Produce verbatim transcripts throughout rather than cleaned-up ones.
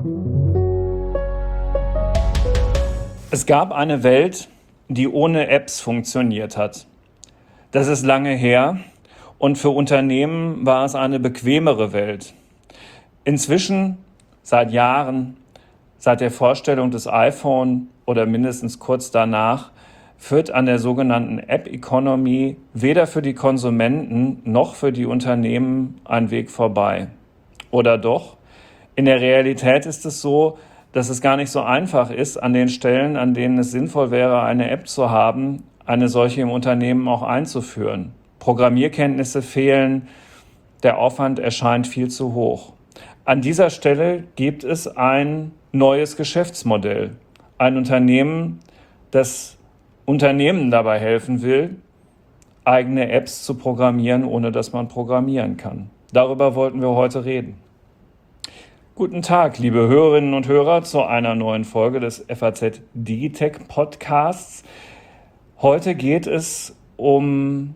Es gab eine Welt, die ohne Apps funktioniert hat. Das ist lange her und für Unternehmen war es eine bequemere Welt. Inzwischen, seit Jahren, seit der Vorstellung des iPhone oder mindestens kurz danach, führt an der sogenannten App Economy weder für die Konsumenten noch für die Unternehmen ein Weg vorbei. Oder doch? In der Realität ist es so, dass es gar nicht so einfach ist, an den Stellen, an denen es sinnvoll wäre, eine App zu haben, eine solche im Unternehmen auch einzuführen. Programmierkenntnisse fehlen, der Aufwand erscheint viel zu hoch. An dieser Stelle gibt es ein neues Geschäftsmodell. Ein Unternehmen, das Unternehmen dabei helfen will, eigene Apps zu programmieren, ohne dass man programmieren kann. Darüber wollten wir heute reden. Guten Tag, liebe Hörerinnen und Hörer, zu einer neuen Folge des F A Z Digitech Podcasts. Heute geht es um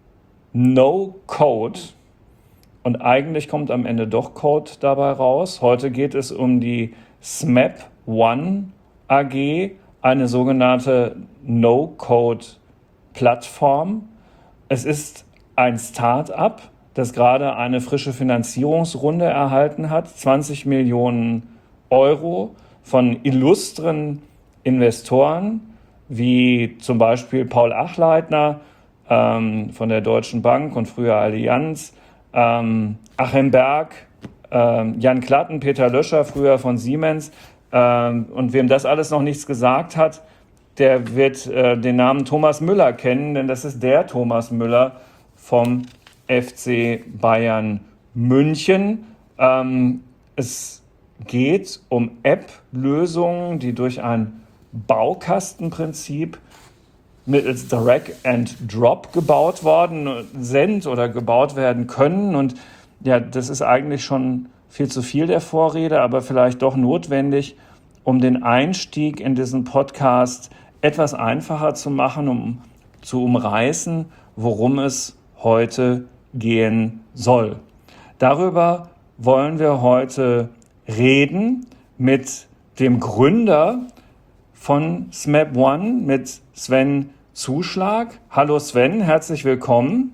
No-Code und eigentlich kommt am Ende doch Code dabei raus. Heute geht es um die SMAP One A G, eine sogenannte No-Code-Plattform. Es ist ein Start-up, das gerade eine frische Finanzierungsrunde erhalten hat, zwanzig Millionen Euro von illustren Investoren, wie zum Beispiel Paul Achleitner ähm, von der Deutschen Bank und früher Allianz, ähm, Achim Berg, ähm, Jan Klatten, Peter Löscher, früher von Siemens. Ähm, und wem das alles noch nichts gesagt hat, der wird äh, den Namen Thomas Müller kennen, denn das ist der Thomas Müller vom F C Bayern München. Ähm, es geht um App-Lösungen, die durch ein Baukastenprinzip mittels Drag and Drop gebaut worden sind oder gebaut werden können. Und ja, das ist eigentlich schon viel zu viel der Vorrede, aber vielleicht doch notwendig, um den Einstieg in diesen Podcast etwas einfacher zu machen, um zu umreißen, worum es heute gehen soll. Darüber wollen wir heute reden mit dem Gründer von SMAP One, mit Sven Zuschlag. Hallo Sven, herzlich willkommen.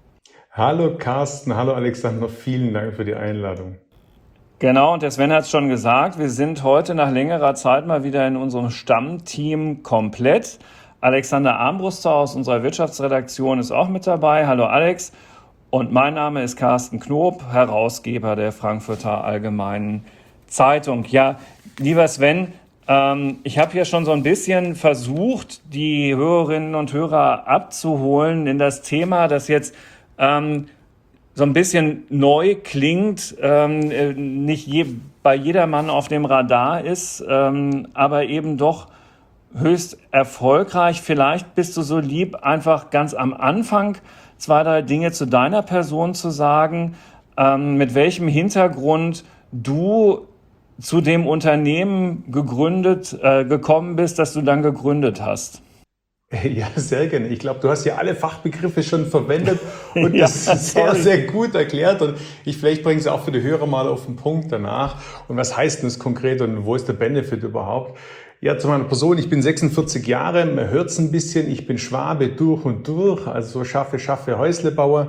Hallo Carsten, hallo Alexander, vielen Dank für die Einladung. Genau, und der Sven hat es schon gesagt, wir sind heute nach längerer Zeit mal wieder in unserem Stammteam komplett. Alexander Armbruster aus unserer Wirtschaftsredaktion ist auch mit dabei. Hallo Alex. Und mein Name ist Carsten Knob, Herausgeber der Frankfurter Allgemeinen Zeitung. Ja, lieber Sven, ähm, ich habe hier schon so ein bisschen versucht, die Hörerinnen und Hörer abzuholen in das Thema, das jetzt ähm, so ein bisschen neu klingt, ähm, nicht je, bei jedermann auf dem Radar ist, ähm, aber eben doch höchst erfolgreich. Vielleicht bist du so lieb, einfach ganz am Anfang zwei, drei Dinge zu deiner Person zu sagen, ähm, mit welchem Hintergrund du zu dem Unternehmen gegründet, äh, gekommen bist, das du dann gegründet hast. Ja, sehr gerne. Ich glaube, du hast ja alle Fachbegriffe schon verwendet und das ja, ist sehr, sehr gut erklärt. Und ich vielleicht bringe es auch für die Hörer mal auf den Punkt danach. Und was heißt denn das konkret und wo ist der Benefit überhaupt? Ja, zu meiner Person. Ich bin sechsundvierzig Jahre, man hört es ein bisschen. Ich bin Schwabe durch und durch, also so schaffe, schaffe Häuslebauer.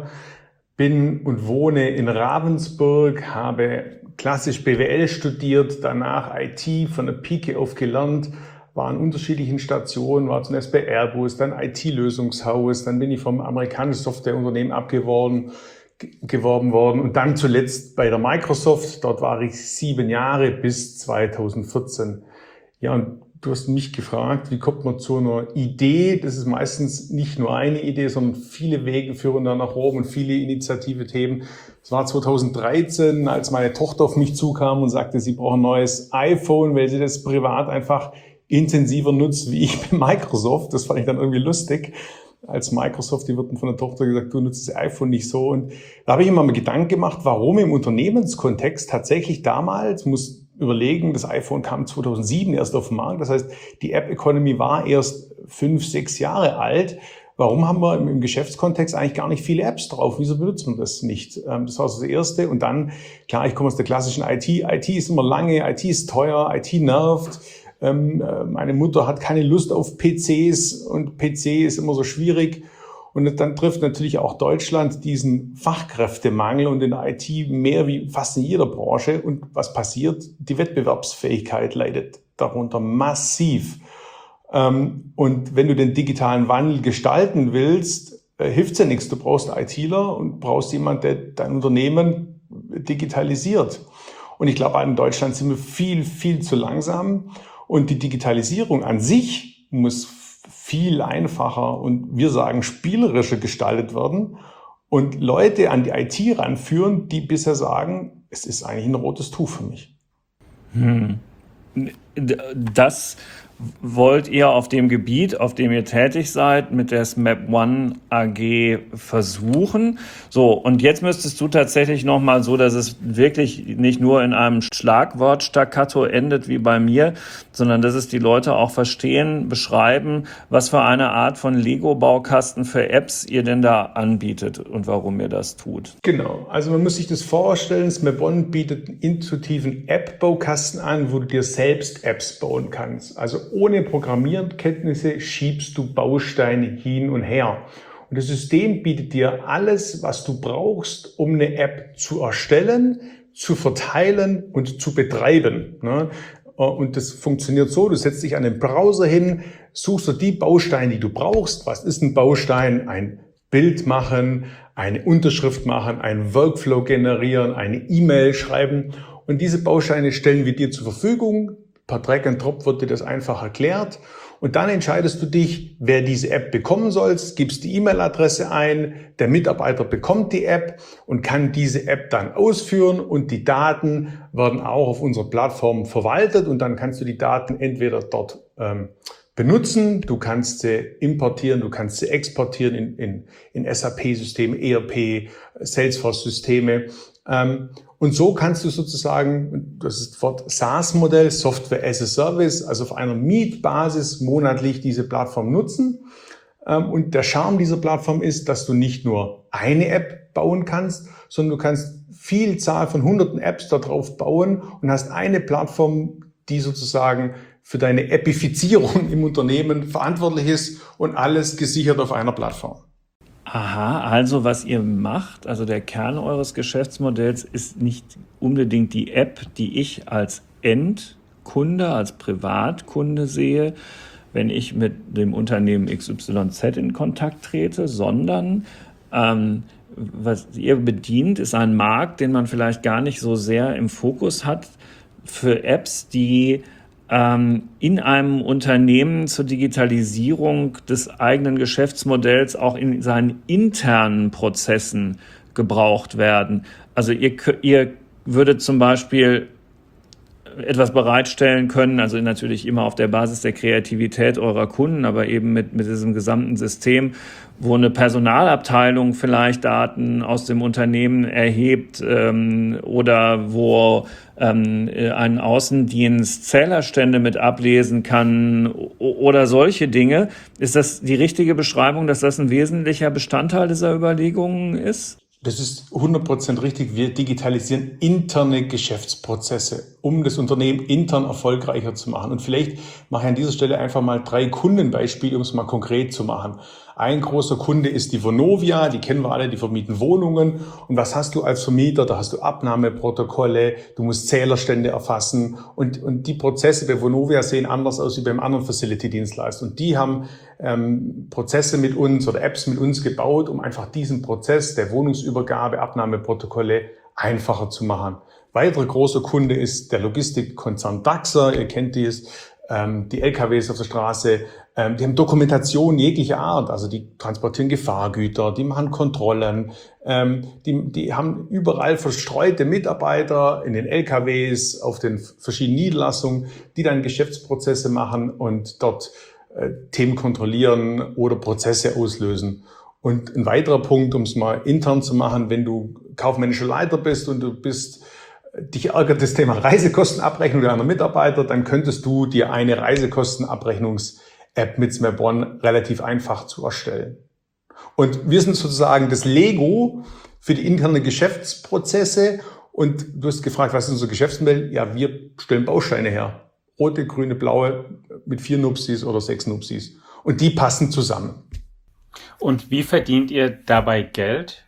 Bin und wohne in Ravensburg, habe klassisch B W L studiert, danach I T von der Pike auf gelernt, war an unterschiedlichen Stationen, war zunächst bei Airbus, dann I T-Lösungshaus, dann bin ich vom amerikanischen Softwareunternehmen abgeworben geworben worden und dann zuletzt bei der Microsoft. Dort war ich sieben Jahre bis zweitausendvierzehn. Ja, und du hast mich gefragt, wie kommt man zu einer Idee? Das ist meistens nicht nur eine Idee, sondern viele Wege führen da nach oben und viele Initiative-Themen. Es war zweitausenddreizehn, als meine Tochter auf mich zukam und sagte, sie braucht ein neues iPhone, weil sie das privat einfach intensiver nutzt wie ich bei Microsoft. Das fand ich dann irgendwie lustig. Als Microsoft, die wird von der Tochter gesagt, du nutzt das iPhone nicht so. Und da habe ich immer mal Gedanken gemacht, warum im Unternehmenskontext tatsächlich damals, muss überlegen, das iPhone kam zweitausendsieben erst auf den Markt. Das heißt, die App Economy war erst fünf, sechs Jahre alt. warum haben wir im Geschäftskontext eigentlich gar nicht viele Apps drauf? Wieso benutzt man das nicht? Das war so das Erste. Und dann, klar, ich komme aus der klassischen I T. I T ist immer lange, I T ist teuer, I T nervt. Meine Mutter hat keine Lust auf P Cs und P C ist immer so schwierig. Und dann trifft natürlich auch Deutschland diesen Fachkräftemangel und in der I T mehr wie fast in jeder Branche. Und was passiert? Die Wettbewerbsfähigkeit leidet darunter massiv. Und wenn du den digitalen Wandel gestalten willst, hilft's ja nichts. Du brauchst ITler und brauchst jemanden, der dein Unternehmen digitalisiert. Und ich glaube, in Deutschland sind wir viel, viel zu langsam. Und die Digitalisierung an sich muss viel einfacher und wir sagen spielerischer gestaltet werden und Leute an die I T ranführen, die bisher sagen, es ist eigentlich ein rotes Tuch für mich. Hm. Das wollt ihr auf dem Gebiet, auf dem ihr tätig seid, mit der SmapOne A G versuchen. So, und jetzt müsstest du tatsächlich nochmal so, dass es wirklich nicht nur in einem Schlagwort Staccato endet wie bei mir, sondern dass es die Leute auch verstehen, beschreiben, was für eine Art von Lego-Baukasten für Apps ihr denn da anbietet und warum ihr das tut. Genau, also man muss sich das vorstellen, SmapOne bietet einen intuitiven App-Baukasten an, wo du dir selbst Apps bauen kannst. Also ohne Programmierkenntnisse schiebst du Bausteine hin und her. Und das System bietet dir alles, was du brauchst, um eine App zu erstellen, zu verteilen und zu betreiben. Und das funktioniert so, du setzt dich an den Browser hin, suchst dir die Bausteine, die du brauchst. Was ist ein Baustein? Ein Bild machen, eine Unterschrift machen, einen Workflow generieren, eine E-Mail schreiben. Und diese Bausteine stellen wir dir zur Verfügung. Per Drag and Drop wird dir das einfach erklärt. Und dann entscheidest du dich, wer diese App bekommen soll, gibst die E-Mail-Adresse ein, der Mitarbeiter bekommt die App und kann diese App dann ausführen und die Daten werden auch auf unserer Plattform verwaltet und dann kannst du die Daten entweder dort ähm, benutzen, du kannst sie importieren, du kannst sie exportieren in, in, in S A P-Systeme, E R P, Salesforce-Systeme. Ähm, Und so kannst du sozusagen, das ist das Wort SaaS-Modell, Software as a Service, also auf einer Mietbasis monatlich diese Plattform nutzen. Und der Charme dieser Plattform ist, dass du nicht nur eine App bauen kannst, sondern du kannst Vielzahl von hunderten Apps darauf bauen und hast eine Plattform, die sozusagen für deine Appifizierung im Unternehmen verantwortlich ist und alles gesichert auf einer Plattform. Aha, also was ihr macht, also der Kern eures Geschäftsmodells ist nicht unbedingt die App, die ich als Endkunde, als Privatkunde sehe, wenn ich mit dem Unternehmen X Y Z in Kontakt trete, sondern ähm, was ihr bedient, ist ein Markt, den man vielleicht gar nicht so sehr im Fokus hat, für Apps, die ähm, in einem Unternehmen zur Digitalisierung des eigenen Geschäftsmodells auch in seinen internen Prozessen gebraucht werden. Also ihr, ihr würdet zum Beispiel etwas bereitstellen können, also natürlich immer auf der Basis der Kreativität eurer Kunden, aber eben mit, mit diesem gesamten System, wo eine Personalabteilung vielleicht Daten aus dem Unternehmen erhebt ähm, oder wo ähm, ein Außendienst Zählerstände mit ablesen kann oder solche Dinge. Ist das die richtige Beschreibung, dass das ein wesentlicher Bestandteil dieser Überlegungen ist? Das ist hundert Prozent richtig. Wir digitalisieren interne Geschäftsprozesse, um das Unternehmen intern erfolgreicher zu machen. Und vielleicht mache ich an dieser Stelle einfach mal drei Kundenbeispiele, um es mal konkret zu machen. Ein großer Kunde ist die Vonovia, die kennen wir alle, die vermieten Wohnungen. Und was hast du als Vermieter? Da hast du Abnahmeprotokolle, du musst Zählerstände erfassen. Und, und die Prozesse bei Vonovia sehen anders aus wie beim anderen Facility-Dienstleister. Und die haben ähm, Prozesse mit uns oder Apps mit uns gebaut, um einfach diesen Prozess der Wohnungsübergabe, Abnahmeprotokolle einfacher zu machen. Weiterer großer Kunde ist der Logistikkonzern Dachser, ihr kennt die, ähm, die L K Ws auf der Straße. Ähm, die haben Dokumentation jeglicher Art, also die transportieren Gefahrgüter, die machen Kontrollen, ähm, die, die haben überall verstreute Mitarbeiter in den L K Ws, auf den verschiedenen Niederlassungen, die dann Geschäftsprozesse machen und dort äh, Themen kontrollieren oder Prozesse auslösen. Und ein weiterer Punkt, um es mal intern zu machen, wenn du kaufmännischer Leiter bist und du bist dich ärgert das Thema Reisekostenabrechnung deiner Mitarbeiter, dann könntest du dir eine Reisekostenabrechnungs-App mit SmapOne relativ einfach zu erstellen. Und wir sind sozusagen das Lego für die internen Geschäftsprozesse. Und du hast gefragt, was ist unser Geschäftsmodell? Ja, wir stellen Bausteine her. Rote, grüne, blaue mit vier Nupsis oder sechs Nupsis. Und die passen zusammen. Und wie verdient ihr dabei Geld?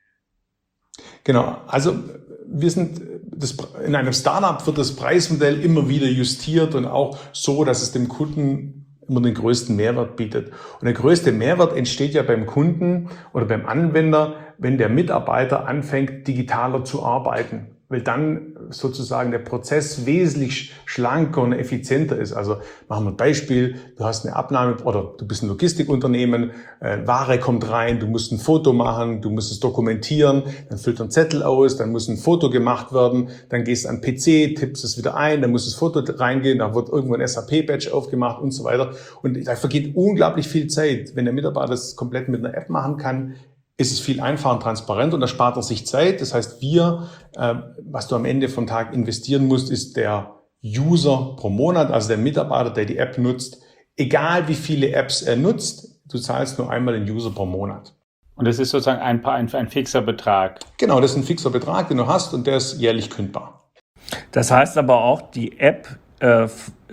Genau, also wir sind das, in einem Startup wird das Preismodell immer wieder justiert und auch so, dass es dem Kunden immer den größten Mehrwert bietet. Und der größte Mehrwert entsteht ja beim Kunden oder beim Anwender, wenn der Mitarbeiter anfängt, digitaler zu arbeiten. Weil dann sozusagen der Prozess wesentlich schlanker und effizienter ist. Also machen wir ein Beispiel, du hast eine Abnahme oder du bist ein Logistikunternehmen, äh, Ware kommt rein, du musst ein Foto machen, du musst es dokumentieren, dann füllt er einen Zettel aus, dann muss ein Foto gemacht werden, dann gehst du an den P C, tippst es wieder ein, dann muss das Foto reingehen, dann wird irgendwo ein S A P-Badge aufgemacht und so weiter. Und da vergeht unglaublich viel Zeit. Wenn der Mitarbeiter das komplett mit einer App machen kann, ist es viel einfacher und transparent und da spart er sich Zeit. Das heißt, wir, äh, was du am Ende vom Tag investieren musst, ist der User pro Monat, also der Mitarbeiter, der die App nutzt. Egal wie viele Apps er nutzt, du zahlst nur einmal den User pro Monat. Und das ist sozusagen ein, ein, ein fixer Betrag? Genau, das ist ein fixer Betrag, den du hast und der ist jährlich kündbar. Das heißt aber auch, die App äh,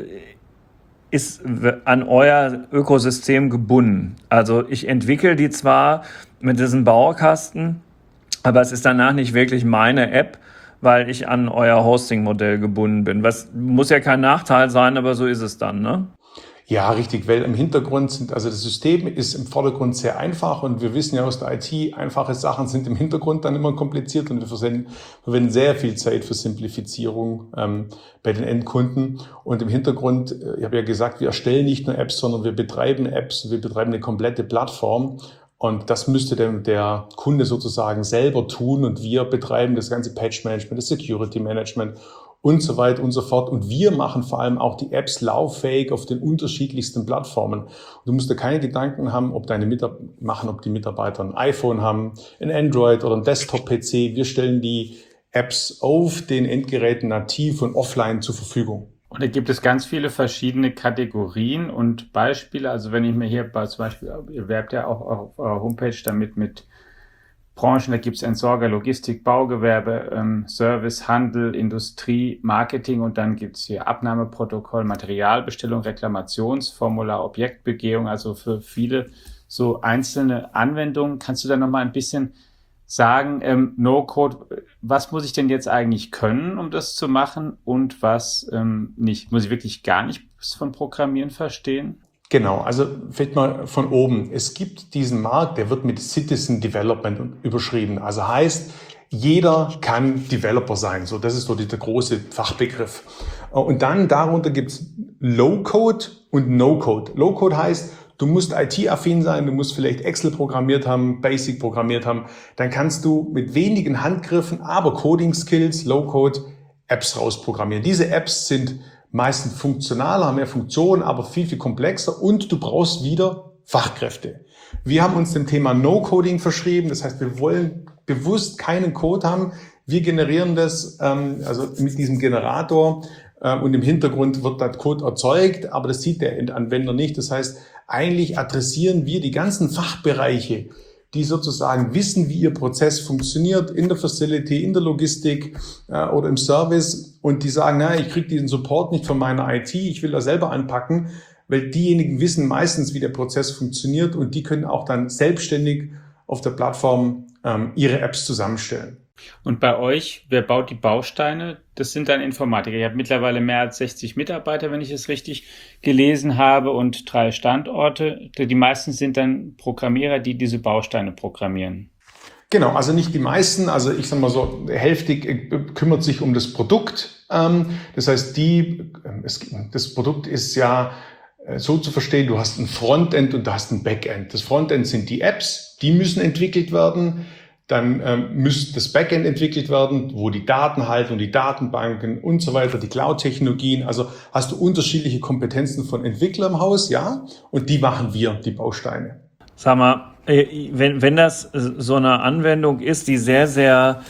ist an euer Ökosystem gebunden. Also ich entwickle die zwar mit diesem Baukasten, aber es ist danach nicht wirklich meine App, weil ich an euer Hosting-Modell gebunden bin. Was muss ja kein Nachteil sein, aber so ist es dann, ne? Ja, richtig, weil im Hintergrund sind, also das System ist im Vordergrund sehr einfach und wir wissen ja aus der I T, einfache Sachen sind im Hintergrund dann immer kompliziert und wir verwenden, verwenden sehr viel Zeit für Simplifizierung ähm, bei den Endkunden. Und im Hintergrund, ich habe ja gesagt, wir erstellen nicht nur Apps, sondern wir betreiben Apps, wir betreiben eine komplette Plattform. Und das müsste der, der Kunde sozusagen selber tun und wir betreiben das ganze Patch-Management, das Security-Management und so weiter und so fort. Und wir machen vor allem auch die Apps lauffähig auf den unterschiedlichsten Plattformen. Und du musst dir keine Gedanken haben, ob deine Mitarbeiter machen, ob die Mitarbeiter ein iPhone haben, ein Android oder ein Desktop-P C. Wir stellen die Apps auf den Endgeräten nativ und offline zur Verfügung. Und da gibt es ganz viele verschiedene Kategorien und Beispiele. Also wenn ich mir hier zum Beispiel, ihr werbt ja auch auf eurer Homepage damit mit Branchen, da gibt es Entsorger, Logistik, Baugewerbe, ähm, Service, Handel, Industrie, Marketing und dann gibt es hier Abnahmeprotokoll, Materialbestellung, Reklamationsformular, Objektbegehung, also für viele so einzelne Anwendungen. Kannst du da nochmal ein bisschen sagen, ähm, No-Code, was muss ich denn jetzt eigentlich können, um das zu machen und was ähm, nicht? Muss ich wirklich gar nichts von Programmieren verstehen? Genau, also vielleicht mal von oben. Es gibt diesen Markt, der wird mit Citizen Development überschrieben. Also heißt, jeder kann Developer sein. So, das ist so der große Fachbegriff. Und dann darunter gibt's Low-Code und No-Code. Low-Code heißt, du musst I T-affin sein, du musst vielleicht Excel programmiert haben, Basic programmiert haben. Dann kannst du mit wenigen Handgriffen, aber Coding-Skills, Low-Code, Apps rausprogrammieren. Diese Apps sind meistens funktionaler, haben mehr Funktionen, aber viel, viel komplexer und du brauchst wieder Fachkräfte. Wir haben uns dem Thema No-Coding verschrieben, das heißt, wir wollen bewusst keinen Code haben. Wir generieren das ähm, also mit diesem Generator äh, und im Hintergrund wird der Code erzeugt, aber das sieht der Anwender nicht. Das heißt, eigentlich adressieren wir die ganzen Fachbereiche, die sozusagen wissen, wie ihr Prozess funktioniert in der Facility, in der Logistik äh, oder im Service und die sagen, na, ich kriege diesen Support nicht von meiner I T, ich will das selber anpacken, weil diejenigen wissen meistens, wie der Prozess funktioniert und die können auch dann selbstständig auf der Plattform ähm, ihre Apps zusammenstellen. Und bei euch, wer baut die Bausteine? Das sind dann Informatiker. Ihr habt mittlerweile mehr als sechzig Mitarbeiter, wenn ich es richtig gelesen habe, und drei Standorte. Die meisten sind dann Programmierer, die diese Bausteine programmieren. Genau, also nicht die meisten. Also ich sage mal so, hälftig kümmert sich um das Produkt. Das heißt, die, das Produkt ist ja so zu verstehen, du hast ein Frontend und du hast ein Backend. Das Frontend sind die Apps, die müssen entwickelt werden. Dann ähm, müsste das Backend entwickelt werden, wo die Daten halten und die Datenbanken und so weiter, die Cloud-Technologien. Also hast du unterschiedliche Kompetenzen von Entwicklern im Haus, ja, und die machen wir, die Bausteine. Sag mal, wenn, wenn das so eine Anwendung ist, die sehr, sehr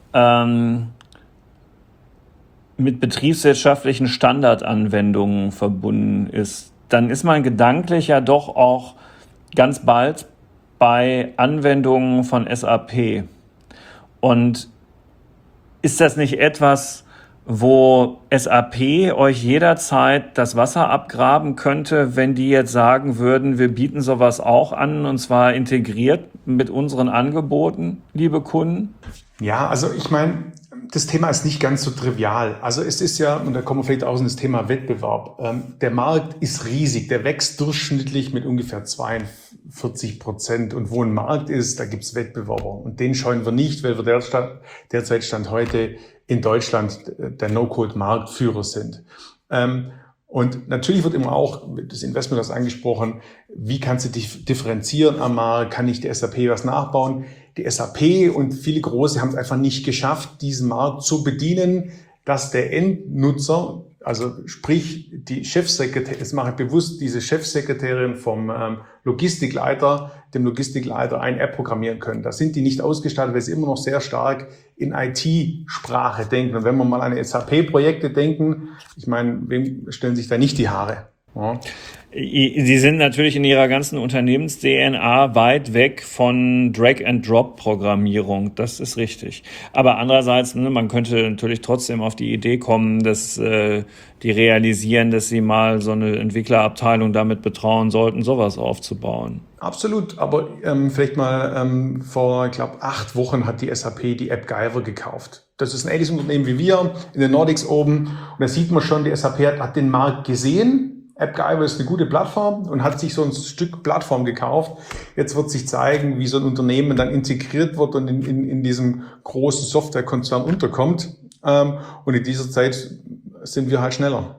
ähm, mit betriebswirtschaftlichen Standardanwendungen verbunden ist, dann ist man gedanklich ja doch auch ganz bald bei Anwendungen von S A P. Und ist das nicht etwas, wo S A P euch jederzeit das Wasser abgraben könnte, wenn die jetzt sagen würden, wir bieten sowas auch an, und zwar integriert mit unseren Angeboten, liebe Kunden? Ja, also ich meine, das Thema ist nicht ganz so trivial. Also es ist ja, und da kommen wir vielleicht auch in das Thema Wettbewerb, ähm, der Markt ist riesig, der wächst durchschnittlich mit ungefähr zweiundvierzig Prozent. Und wo ein Markt ist, da gibt's Wettbewerber. Und den scheuen wir nicht, weil wir derzeit, derzeit Stand heute in Deutschland der No-Code-Marktführer sind. Ähm, und natürlich wird immer auch, das Investment hast angesprochen, wie kannst du dich differenzieren am Markt, kann nicht die S A P was nachbauen? Die S A P und viele Große haben es einfach nicht geschafft, diesen Markt zu bedienen, dass der Endnutzer, also sprich die Chefsekretärin, jetzt mache ich bewusst diese Chefsekretärin vom ähm, Logistikleiter, dem Logistikleiter eine App programmieren können. Da sind die nicht ausgestattet, weil sie immer noch sehr stark in I T-Sprache denken. Und wenn wir mal an S A P-Projekte denken, ich meine, wem stellen sich da nicht die Haare? Ja. Sie sind natürlich in Ihrer ganzen Unternehmens-D N A weit weg von Drag-and-Drop-Programmierung. Das ist richtig. Aber andererseits, ne, man könnte natürlich trotzdem auf die Idee kommen, dass äh, die realisieren, dass sie mal so eine Entwicklerabteilung damit betrauen sollten, sowas aufzubauen. Absolut. Aber ähm, vielleicht mal ähm, vor, ich glaube, acht Wochen hat die S A P die App Guyver gekauft. Das ist ein ähnliches Unternehmen wie wir in den Nordics oben. Und da sieht man schon, die S A P hat, hat den Markt gesehen. AppGyver ist eine gute Plattform und hat sich so ein Stück Plattform gekauft. Jetzt wird sich zeigen, wie so ein Unternehmen dann integriert wird und in, in, in diesem großen Softwarekonzern unterkommt. Ähm, und in dieser Zeit sind wir halt schneller.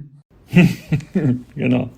Genau.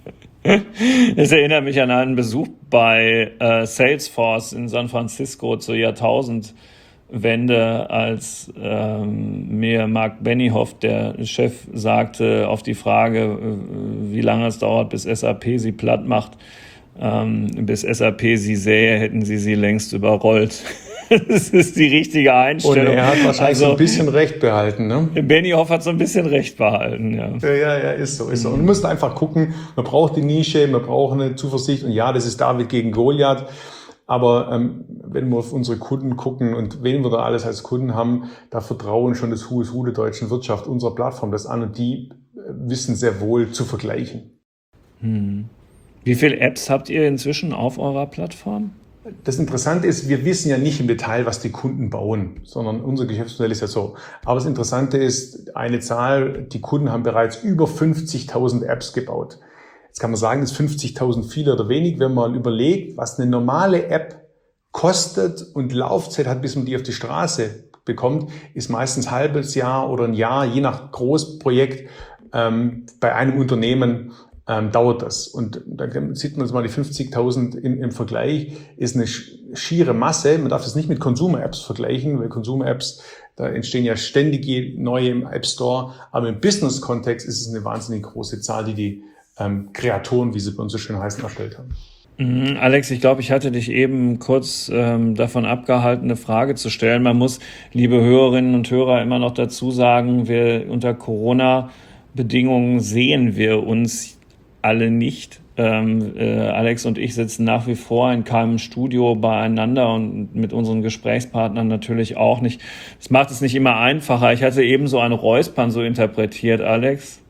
Es erinnert mich an einen Besuch bei äh, Salesforce in San Francisco zur Jahrtausend. Wende, als ähm, mir Mark Benioff, der Chef, sagte auf die Frage, äh, wie lange es dauert, bis S A P sie platt macht, ähm, bis S A P sie sähe, hätten sie sie längst überrollt. Das ist die richtige Einstellung. Und er hat wahrscheinlich also, so ein bisschen Recht behalten, ne? Benioff hat so ein bisschen Recht behalten, ja. Ja, ja, ja, ist so, ist so. Und du musst einfach gucken, man braucht die Nische, man braucht eine Zuversicht. Und ja, das ist David gegen Goliath. Aber ähm, wenn wir auf unsere Kunden gucken und wen wir da alles als Kunden haben, da vertrauen schon das Who is Who der deutschen Wirtschaft unserer Plattform das an und die wissen sehr wohl zu vergleichen. Hm. Wie viele Apps habt ihr inzwischen auf eurer Plattform? Das Interessante ist, wir wissen ja nicht im Detail, was die Kunden bauen, sondern unser Geschäftsmodell ist ja so. Aber das Interessante ist, eine Zahl, die Kunden haben bereits über fünfzigtausend Apps gebaut. Jetzt kann man sagen, das ist fünfzigtausend viel oder wenig, wenn man überlegt, was eine normale App kostet und Laufzeit hat, bis man die auf die Straße bekommt, ist meistens ein halbes Jahr oder ein Jahr, je nach Großprojekt. Ähm, bei einem Unternehmen ähm, dauert das. Und dann sieht man jetzt mal die fünfzigtausend im, im Vergleich, ist eine schiere Masse. Man darf das nicht mit Consumer-Apps vergleichen, weil Consumer-Apps, da entstehen ja ständig neue im App Store. Aber im Business-Kontext ist es eine wahnsinnig große Zahl, die die Ähm, Kreatoren, wie sie bei uns so schön heißen, erstellt haben. Mhm, Alex, ich glaube, ich hatte dich eben kurz ähm, davon abgehalten, eine Frage zu stellen. Man muss, liebe Hörerinnen und Hörer, immer noch dazu sagen, wir unter Corona-Bedingungen sehen wir uns alle nicht. Ähm, äh, Alex und ich sitzen nach wie vor in keinem Studio beieinander und mit unseren Gesprächspartnern natürlich auch nicht. Das macht es nicht immer einfacher. Ich hatte eben so ein Räuspern so interpretiert, Alex.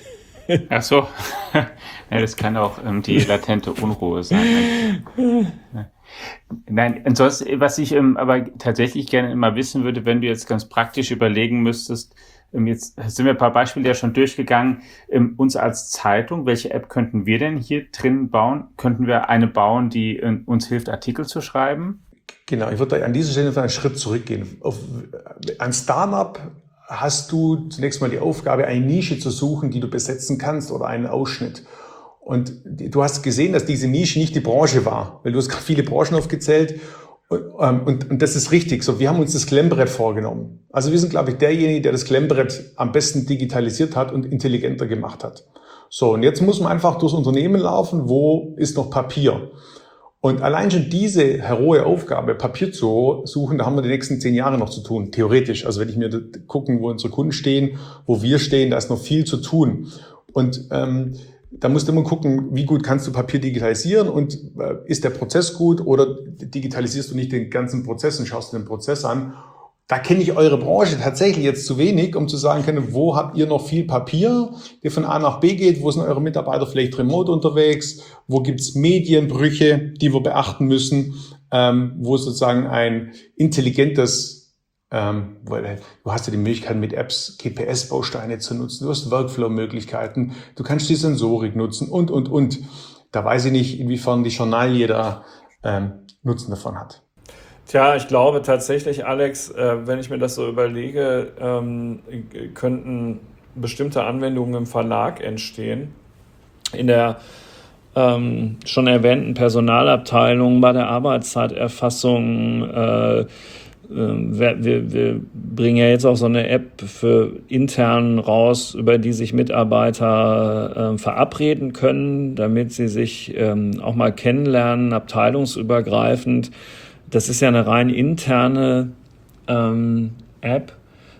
Ach so, ja, das kann auch ähm, die latente Unruhe sein. Nein, ansonsten, was ich ähm, aber tatsächlich gerne immer wissen würde, wenn du jetzt ganz praktisch überlegen müsstest, ähm, jetzt sind wir ein paar Beispiele ja schon durchgegangen, ähm, uns als Zeitung, welche App könnten wir denn hier drin bauen? Könnten wir eine bauen, die äh, uns hilft, Artikel zu schreiben? Genau, ich würde an dieser Stelle einen Schritt zurückgehen. Auf, ein Startup hast du zunächst mal die Aufgabe, eine Nische zu suchen, die du besetzen kannst oder einen Ausschnitt. Und du hast gesehen, dass diese Nische nicht die Branche war, weil du hast gerade viele Branchen aufgezählt. Und, und, und das ist richtig so. Wir haben uns das Klemmbrett vorgenommen. Also wir sind, glaube ich, derjenige, der das Klemmbrett am besten digitalisiert hat und intelligenter gemacht hat. So, und jetzt muss man einfach durchs Unternehmen laufen, wo ist noch Papier? Und allein schon diese heroe Aufgabe, Papier zu suchen, da haben wir die nächsten zehn Jahre noch zu tun, theoretisch. Also wenn ich mir gucken, wo unsere Kunden stehen, wo wir stehen, da ist noch viel zu tun. Und ähm, Da musst du immer gucken, wie gut kannst du Papier digitalisieren und äh, ist der Prozess gut oder digitalisierst du nicht den ganzen Prozess und schaust dir den Prozess an. Da kenne ich eure Branche tatsächlich jetzt zu wenig, um zu sagen können, wo habt ihr noch viel Papier, der von A nach B geht, wo sind eure Mitarbeiter vielleicht remote unterwegs, wo gibt's Medienbrüche, die wir beachten müssen, ähm, wo sozusagen ein intelligentes Ähm, weil du hast ja die Möglichkeit, mit Apps G P S-Bausteine zu nutzen, du hast Workflow-Möglichkeiten, du kannst die Sensorik nutzen und, und, und. Da weiß ich nicht, inwiefern die Journalie da ähm, Nutzen davon hat. Tja, ich glaube tatsächlich, Alex, äh, wenn ich mir das so überlege, ähm, könnten bestimmte Anwendungen im Verlag entstehen. In der ähm, schon erwähnten Personalabteilung, bei der Arbeitszeiterfassung, äh, Wir, wir, wir bringen ja jetzt auch so eine App für intern raus, über die sich Mitarbeiter äh, verabreden können, damit sie sich ähm, auch mal kennenlernen, abteilungsübergreifend. Das ist ja eine rein interne ähm, App.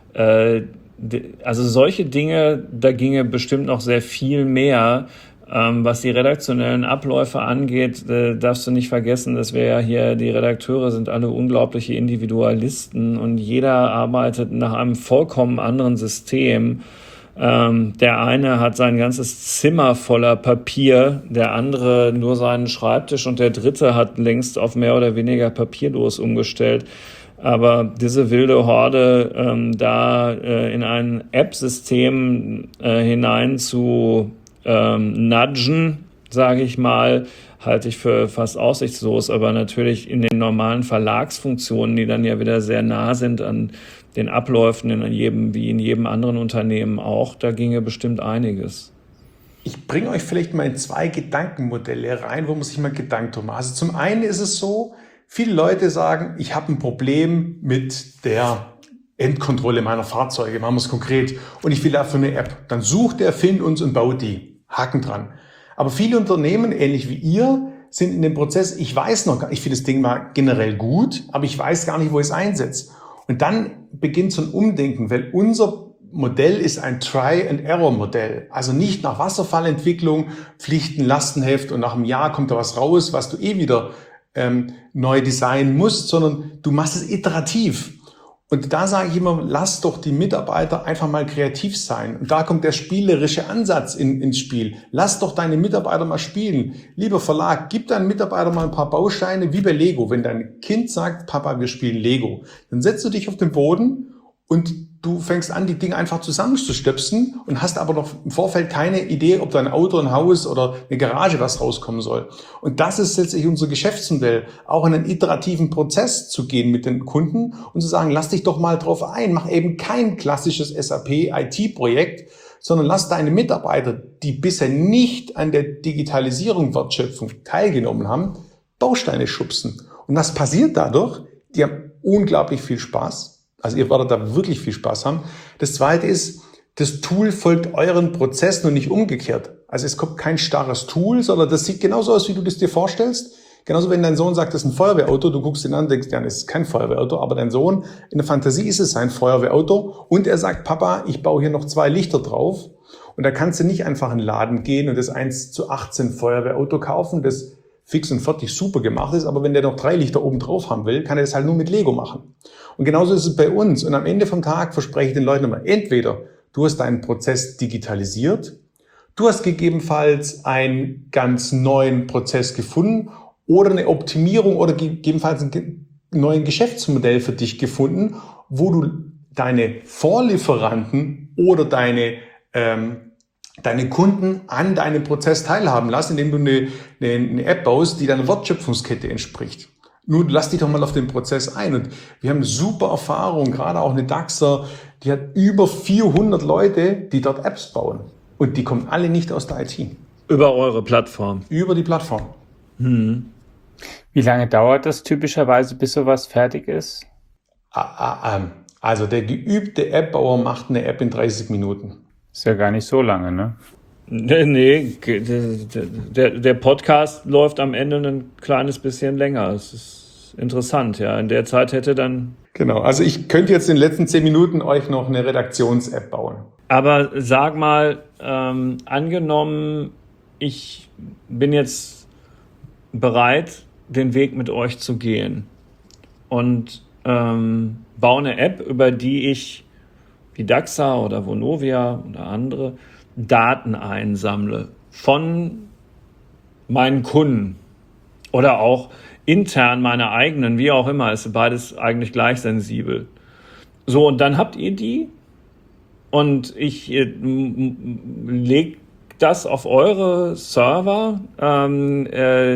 Äh, de, also solche Dinge, da ginge bestimmt noch sehr viel mehr. Ähm, was die redaktionellen Abläufe angeht, äh, darfst du nicht vergessen, dass wir ja hier, die Redakteure sind alle unglaubliche Individualisten und jeder arbeitet nach einem vollkommen anderen System. Ähm, der eine hat sein ganzes Zimmer voller Papier, der andere nur seinen Schreibtisch und der dritte hat längst auf mehr oder weniger papierlos umgestellt. Aber diese wilde Horde, ähm, da äh, in ein App-System äh, hinein zu Ähm, nudgen, sage ich mal, halte ich für fast aussichtslos, aber natürlich in den normalen Verlagsfunktionen, die dann ja wieder sehr nah sind an den Abläufen in jedem, wie in jedem anderen Unternehmen auch, da ginge bestimmt einiges. Ich bringe euch vielleicht mal in zwei Gedankenmodelle rein, wo man sich mal Gedanken drum macht. Also zum einen ist es so, viele Leute sagen, ich habe ein Problem mit der Endkontrolle meiner Fahrzeuge, machen wir es konkret, und ich will dafür eine App. Dann sucht der, findet uns und baut die. Haken dran. Aber viele Unternehmen, ähnlich wie ihr, sind in dem Prozess, ich weiß noch gar nicht, ich finde das Ding mal generell gut, aber ich weiß gar nicht, wo ich es einsetze. Und dann beginnt so ein Umdenken, weil unser Modell ist ein Try-and-Error-Modell. Also nicht nach Wasserfallentwicklung, Pflichten, Lastenheft und nach einem Jahr kommt da was raus, was du eh wieder ähm, neu designen musst, sondern du machst es iterativ. Und da sage ich immer, lass doch die Mitarbeiter einfach mal kreativ sein. Und da kommt der spielerische Ansatz in, ins Spiel. Lass doch deine Mitarbeiter mal spielen. Lieber Verlag, gib deinen Mitarbeitern mal ein paar Bausteine, wie bei Lego. Wenn dein Kind sagt, Papa, wir spielen Lego, dann setzt du dich auf den Boden und du fängst an, die Dinge einfach zusammenzustöpseln und hast aber noch im Vorfeld keine Idee, ob da ein Auto, ein Haus oder eine Garage was rauskommen soll. Und das ist letztlich unser Geschäftsmodell, auch in einen iterativen Prozess zu gehen mit den Kunden und zu sagen, lass dich doch mal drauf ein, mach eben kein klassisches S A P-I T-Projekt, sondern lass deine Mitarbeiter, die bisher nicht an der Digitalisierung Wertschöpfung teilgenommen haben, Bausteine schubsen. Und was passiert dadurch? Die haben unglaublich viel Spaß. Also ihr werdet da wirklich viel Spaß haben. Das Zweite ist, das Tool folgt euren Prozessen und nicht umgekehrt. Also es kommt kein starres Tool, sondern das sieht genauso aus, wie du das dir vorstellst. Genauso, wenn dein Sohn sagt, das ist ein Feuerwehrauto, du guckst ihn an und denkst, ja, das ist kein Feuerwehrauto, aber dein Sohn, in der Fantasie ist es ein Feuerwehrauto und er sagt, Papa, ich baue hier noch zwei Lichter drauf. Und da kannst du nicht einfach in den Laden gehen und das eins zu achtzehn Feuerwehrauto kaufen, das fix und fertig super gemacht ist, aber wenn der noch drei Lichter oben drauf haben will, kann er das halt nur mit Lego machen. Und genauso ist es bei uns. Und am Ende vom Tag verspreche ich den Leuten immer, entweder du hast deinen Prozess digitalisiert, du hast gegebenenfalls einen ganz neuen Prozess gefunden oder eine Optimierung oder gegebenenfalls ein neues Geschäftsmodell für dich gefunden, wo du deine Vorlieferanten oder deine ähm, deine Kunden an deinem Prozess teilhaben lassen, indem du eine, eine, eine App baust, die deiner Wertschöpfungskette entspricht. Nun, lass dich doch mal auf den Prozess ein. Und wir haben super Erfahrung, gerade auch eine DAXer, die hat über vierhundert Leute, die dort Apps bauen. Und die kommen alle nicht aus der I T. Über eure Plattform? Über die Plattform. Hm. Wie lange dauert das typischerweise, bis sowas fertig ist? Also der geübte App-Bauer macht eine App in dreißig Minuten. Ist ja gar nicht so lange, ne? Nee, nee der, der Podcast läuft am Ende ein kleines bisschen länger. Es ist interessant, ja. In der Zeit hätte dann... Genau, also ich könnte jetzt in den letzten zehn Minuten euch noch eine Redaktions-App bauen. Aber sag mal, ähm, angenommen, ich bin jetzt bereit, den Weg mit euch zu gehen und ähm, baue eine App, über die ich wie Daxa oder Vonovia oder andere Daten einsammle von meinen Kunden oder auch intern meine eigenen, wie auch immer, ist beides eigentlich gleich sensibel. So, und dann habt ihr die und ich äh, lege das auf eure Server. Ähm, äh,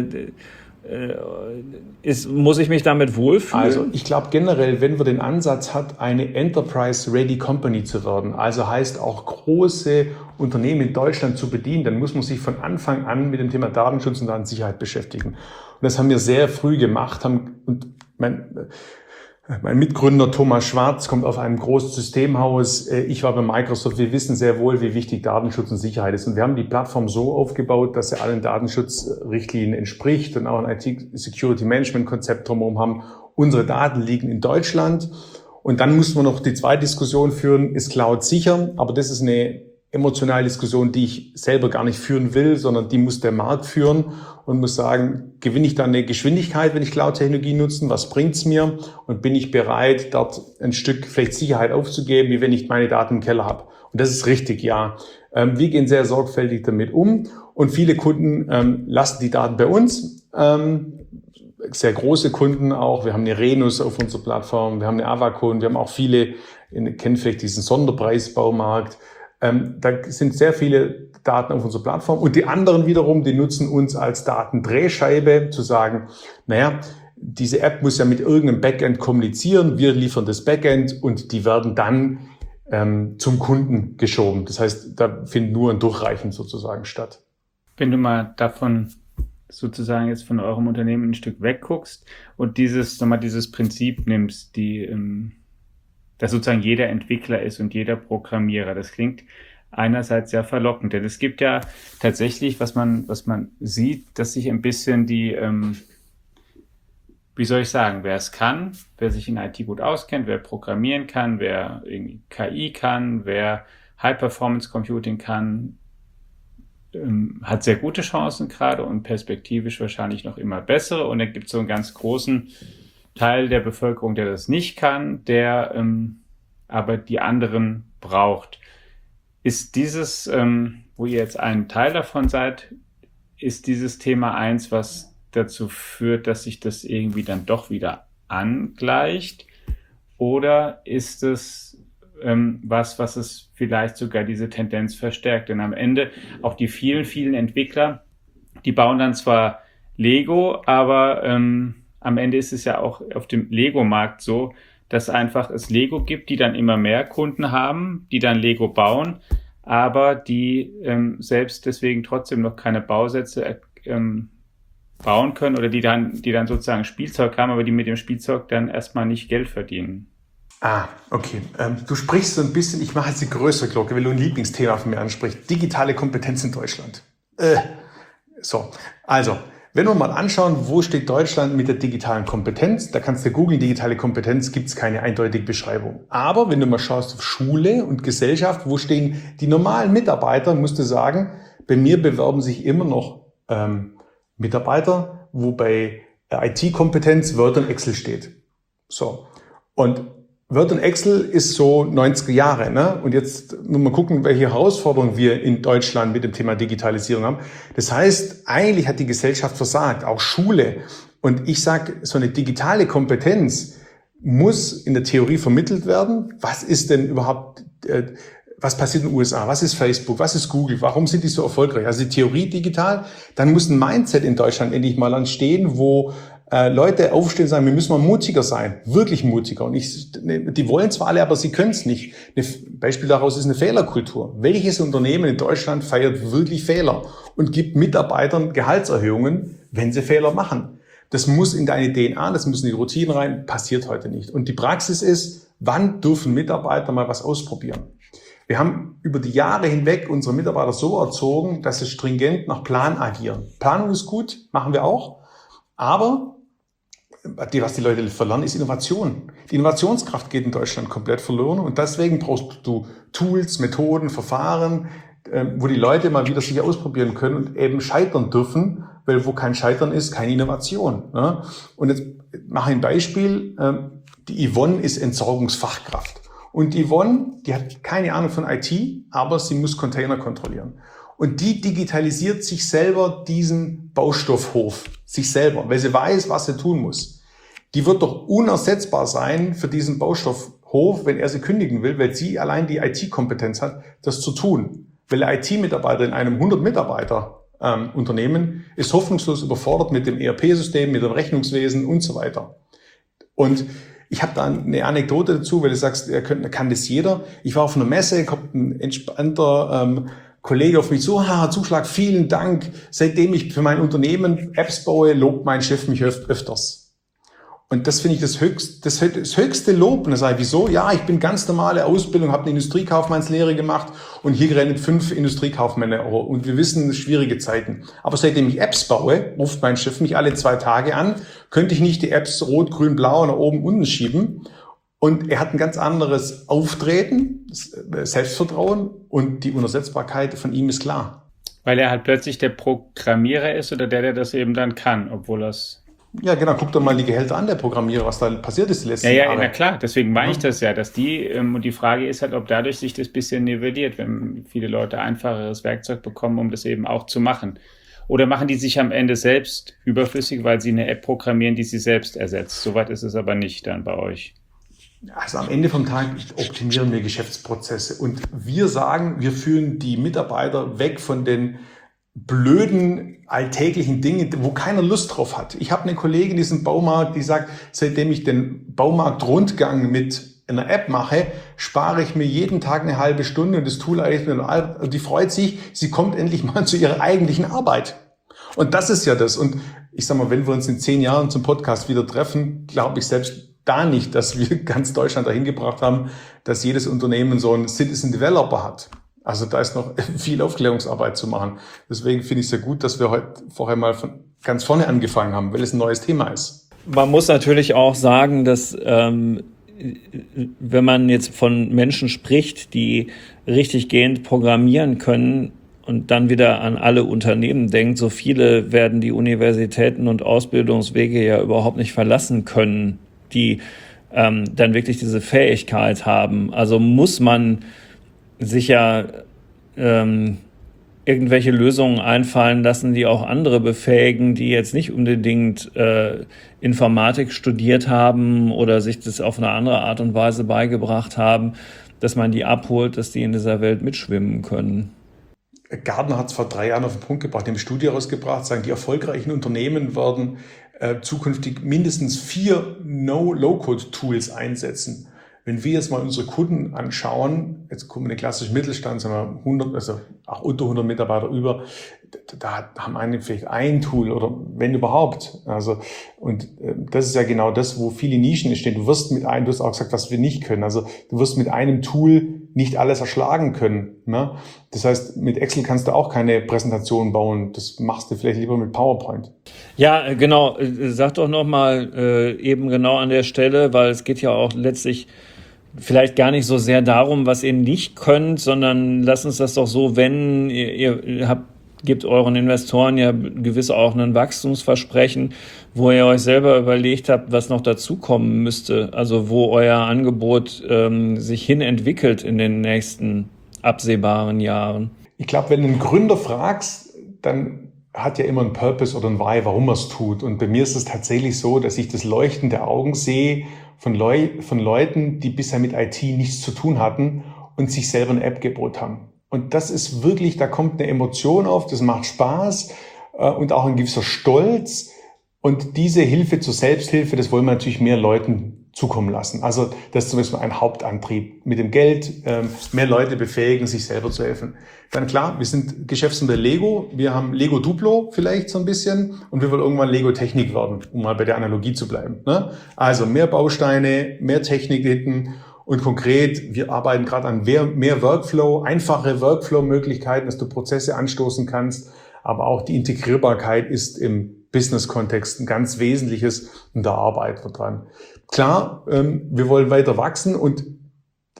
Ist, muss ich mich damit wohlfühlen? Also ich glaube generell, wenn man den Ansatz hat, eine Enterprise-Ready Company zu werden, also heißt auch große Unternehmen in Deutschland zu bedienen, dann muss man sich von Anfang an mit dem Thema Datenschutz und Datensicherheit beschäftigen. Und das haben wir sehr früh gemacht. Haben, und mein, mein Mitgründer Thomas Schwarz kommt aus einem großen Systemhaus. Ich war bei Microsoft. Wir wissen sehr wohl, wie wichtig Datenschutz und Sicherheit ist. Und wir haben die Plattform so aufgebaut, dass sie allen Datenschutzrichtlinien entspricht und auch ein I T-Security-Management-Konzept drumherum haben. Unsere Daten liegen in Deutschland. Und dann muss man noch die zweite Diskussion führen, ist Cloud sicher? Aber das ist eine emotionale Diskussion, die ich selber gar nicht führen will, sondern die muss der Markt führen und muss sagen, gewinne ich dann eine Geschwindigkeit, wenn ich Cloud-Technologie nutze? Was bringt's mir? Und bin ich bereit, dort ein Stück vielleicht Sicherheit aufzugeben, wie wenn ich meine Daten im Keller habe? Und das ist richtig, ja. Ähm, wir gehen sehr sorgfältig damit um und viele Kunden ähm, lassen die Daten bei uns. Ähm, sehr große Kunden auch. Wir haben eine Renus auf unserer Plattform, wir haben eine Avacon, wir haben auch viele, ihr kennt vielleicht diesen Sonderpreisbaumarkt. Ähm, da sind sehr viele Daten auf unserer Plattform und die anderen wiederum, die nutzen uns als Datendrehscheibe, zu sagen, naja, diese App muss ja mit irgendeinem Backend kommunizieren, wir liefern das Backend und die werden dann ähm, zum Kunden geschoben. Das heißt, da findet nur ein Durchreichen sozusagen statt. Wenn du mal davon sozusagen jetzt von eurem Unternehmen ein Stück wegguckst und dieses, nochmal dieses Prinzip nimmst, die ähm dass sozusagen jeder Entwickler ist und jeder Programmierer. Das klingt einerseits sehr verlockend, denn es gibt ja tatsächlich, was man, was man sieht, dass sich ein bisschen die, ähm, wie soll ich sagen, wer es kann, wer sich in I T gut auskennt, wer programmieren kann, wer irgendwie K I kann, wer High-Performance-Computing kann, ähm, hat sehr gute Chancen gerade und perspektivisch wahrscheinlich noch immer bessere. Und dann gibt es so einen ganz großen Teil der Bevölkerung, der das nicht kann, der ähm, aber die anderen braucht. Ist dieses, ähm, wo ihr jetzt ein Teil davon seid, ist dieses Thema eins, was dazu führt, dass sich das irgendwie dann doch wieder angleicht? Oder ist es ähm, was, was es vielleicht sogar diese Tendenz verstärkt? Denn am Ende auch die vielen, vielen Entwickler, die bauen dann zwar Lego, aber ähm, am Ende ist es ja auch auf dem Lego-Markt so, dass einfach es Lego gibt, die dann immer mehr Kunden haben, die dann Lego bauen, aber die ähm, selbst deswegen trotzdem noch keine Bausätze ähm, bauen können oder die dann, die dann sozusagen Spielzeug haben, aber die mit dem Spielzeug dann erstmal nicht Geld verdienen. Ah, okay. Ähm, du sprichst so ein bisschen, ich mache jetzt die größere Glocke, weil du ein Lieblingsthema von mir ansprichst. Digitale Kompetenz in Deutschland. Äh, so, also, wenn wir mal anschauen, wo steht Deutschland mit der digitalen Kompetenz, da kannst du googeln, digitale Kompetenz, gibt es keine eindeutige Beschreibung. Aber wenn du mal schaust auf Schule und Gesellschaft, wo stehen die normalen Mitarbeiter, musst du sagen, bei mir bewerben sich immer noch ähm, Mitarbeiter, wo bei I T-Kompetenz Word und Excel steht. So. Und Word und Excel ist so neunziger Jahre, ne? Und jetzt muss man gucken, welche Herausforderungen wir in Deutschland mit dem Thema Digitalisierung haben. Das heißt, eigentlich hat die Gesellschaft versagt, auch Schule. Und ich sage, so eine digitale Kompetenz muss in der Theorie vermittelt werden. Was ist denn überhaupt, äh, was passiert in den U S A? Was ist Facebook? Was ist Google? Warum sind die so erfolgreich? Also die Theorie digital. Dann muss ein Mindset in Deutschland endlich mal entstehen, wo äh, Leute aufstehen und sagen, wir müssen mal mutiger sein. Wirklich mutiger. Und ich, die wollen zwar alle, aber sie können es nicht. Ein Beispiel daraus ist eine Fehlerkultur. Welches Unternehmen in Deutschland feiert wirklich Fehler und gibt Mitarbeitern Gehaltserhöhungen, wenn sie Fehler machen? Das muss in deine D N A, das müssen die Routinen rein, passiert heute nicht. Und die Praxis ist, wann dürfen Mitarbeiter mal was ausprobieren? Wir haben über die Jahre hinweg unsere Mitarbeiter so erzogen, dass sie stringent nach Plan agieren. Planung ist gut, machen wir auch. Aber die, was die Leute verlernen, ist Innovation. Die Innovationskraft geht in Deutschland komplett verloren und deswegen brauchst du Tools, Methoden, Verfahren, äh, wo die Leute mal wieder sich ausprobieren können und eben scheitern dürfen, weil wo kein Scheitern ist, keine Innovation. Ne? Und jetzt mache ich ein Beispiel. Äh, die Yvonne ist Entsorgungsfachkraft. Und Yvonne, die hat keine Ahnung von I T, aber sie muss Container kontrollieren. Und die digitalisiert sich selber diesen Baustoffhof, sich selber, weil sie weiß, was sie tun muss. Die wird doch unersetzbar sein für diesen Baustoffhof, wenn er sie kündigen will, weil sie allein die I T-Kompetenz hat, das zu tun. Weil der I T-Mitarbeiter in einem hundert Mitarbeiter ähm, Unternehmen ist hoffnungslos überfordert mit dem E R P-System, mit dem Rechnungswesen und so weiter. Und ich habe da eine Anekdote dazu, weil du sagst, er kann, kann das jeder. Ich war auf einer Messe, kommt ein entspannter ähm, Kollege auf mich zu, ha, Zuschlag, vielen Dank. Seitdem ich für mein Unternehmen Apps baue, lobt mein Chef mich öf- öfters. Und das finde ich das höchste, das, das höchste Lob. Und da sage ich, wieso? Ja, ich bin ganz normale Ausbildung, habe eine Industriekaufmannslehre gemacht und hier rennen fünf Industriekaufmänner. Und wir wissen, schwierige Zeiten. Aber seitdem ich Apps baue, ruft mein Chef mich alle zwei Tage an, könnte ich nicht die Apps rot, grün, blau nach oben, unten schieben. Und er hat ein ganz anderes Auftreten, Selbstvertrauen und die Unersetzbarkeit von ihm ist klar. Weil er halt plötzlich der Programmierer ist oder der, der das eben dann kann, obwohl das... Ja, genau. Guck doch mal die Gehälter an, der Programmierer, was da passiert ist die letzten Ja, ja, Jahre. na klar. Deswegen meine ich Ja. das ja, dass die, ähm, und die Frage ist halt, ob dadurch sich das bisschen nivelliert, wenn viele Leute einfacheres Werkzeug bekommen, um das eben auch zu machen. Oder machen die sich am Ende selbst überflüssig, weil sie eine App programmieren, die sie selbst ersetzt. Soweit ist es aber nicht dann bei euch. Also am Ende vom Tag optimieren wir Geschäftsprozesse und wir sagen, wir führen die Mitarbeiter weg von den blöden, alltäglichen Dingen, wo keiner Lust drauf hat. Ich habe eine Kollegin in diesem Baumarkt, die sagt, seitdem ich den Baumarkt-Rundgang mit einer App mache, spare ich mir jeden Tag eine halbe Stunde und das Tool eigentlich mit einer, und die freut sich, sie kommt endlich mal zu ihrer eigentlichen Arbeit. Und das ist ja das. Und ich sag mal, wenn wir uns in zehn Jahren zum Podcast wieder treffen, glaube ich selbst da nicht, dass wir ganz Deutschland dahin gebracht haben, dass jedes Unternehmen so einen Citizen Developer hat. Also da ist noch viel Aufklärungsarbeit zu machen. Deswegen finde ich es sehr gut, dass wir heute vorher mal von ganz vorne angefangen haben, weil es ein neues Thema ist. Man muss natürlich auch sagen, dass ähm, wenn man jetzt von Menschen spricht, die richtig gehend programmieren können und dann wieder an alle Unternehmen denkt, so viele werden die Universitäten und Ausbildungswege ja überhaupt nicht verlassen können, die ähm, dann wirklich diese Fähigkeit haben. Also muss man sich ja ähm, irgendwelche Lösungen einfallen lassen, die auch andere befähigen, die jetzt nicht unbedingt äh, Informatik studiert haben oder sich das auf eine andere Art und Weise beigebracht haben, dass man die abholt, dass die in dieser Welt mitschwimmen können. Gartner hat es vor drei Jahren auf den Punkt gebracht, eine Studie rausgebracht, sagen, die erfolgreichen Unternehmen werden äh, zukünftig mindestens vier No-Low-Code-Tools einsetzen. Wenn wir jetzt mal unsere Kunden anschauen, jetzt kommen wir in den klassischen Mittelstand, sagen wir hundert, also auch unter hundert Mitarbeiter über, da haben einige vielleicht ein Tool oder wenn überhaupt. Also, und äh, das ist ja genau das, wo viele Nischen entstehen. Du wirst mit einem, du hast auch gesagt, was wir nicht können. Also, du wirst mit einem Tool nicht alles erschlagen können. Ne? Das heißt, mit Excel kannst du auch keine Präsentation bauen. Das machst du vielleicht lieber mit PowerPoint. Ja, genau. Sag doch nochmal äh, eben genau an der Stelle, weil es geht ja auch letztlich vielleicht gar nicht so sehr darum, was ihr nicht könnt, sondern lasst uns das doch so, wenn ihr, ihr habt, gebt euren Investoren ja gewiss auch ein Wachstumsversprechen, wo ihr euch selber überlegt habt, was noch dazukommen müsste, also wo euer Angebot ähm, sich hin entwickelt in den nächsten absehbaren Jahren. Ich glaube, wenn du einen Gründer fragst, dann hat ja immer ein Purpose oder ein Why, warum er es tut. Und bei mir ist es tatsächlich so, dass ich das Leuchten der Augen sehe von, Leu- von Leuten, die bisher mit I T nichts zu tun hatten und sich selber eine App gebaut haben. Und das ist wirklich, da kommt eine Emotion auf, das macht Spaß äh, und auch ein gewisser Stolz. Und diese Hilfe zur Selbsthilfe, das wollen wir natürlich mehr Leuten zukommen lassen. Also das ist zum Beispiel ein Hauptantrieb. Mit dem Geld ähm, mehr Leute befähigen, sich selber zu helfen. Dann klar, wir sind Geschäftsmodell Lego. Wir haben Lego Duplo vielleicht so ein bisschen und wir wollen irgendwann Lego Technik werden, um mal bei der Analogie zu bleiben. Ne? Also mehr Bausteine, mehr Technik hinten. Und konkret, wir arbeiten gerade an mehr, mehr Workflow, einfache Workflow-Möglichkeiten, dass du Prozesse anstoßen kannst. Aber auch die Integrierbarkeit ist im Business-Kontext ein ganz wesentliches und da arbeiten wir dran. Klar, ähm, wir wollen weiter wachsen und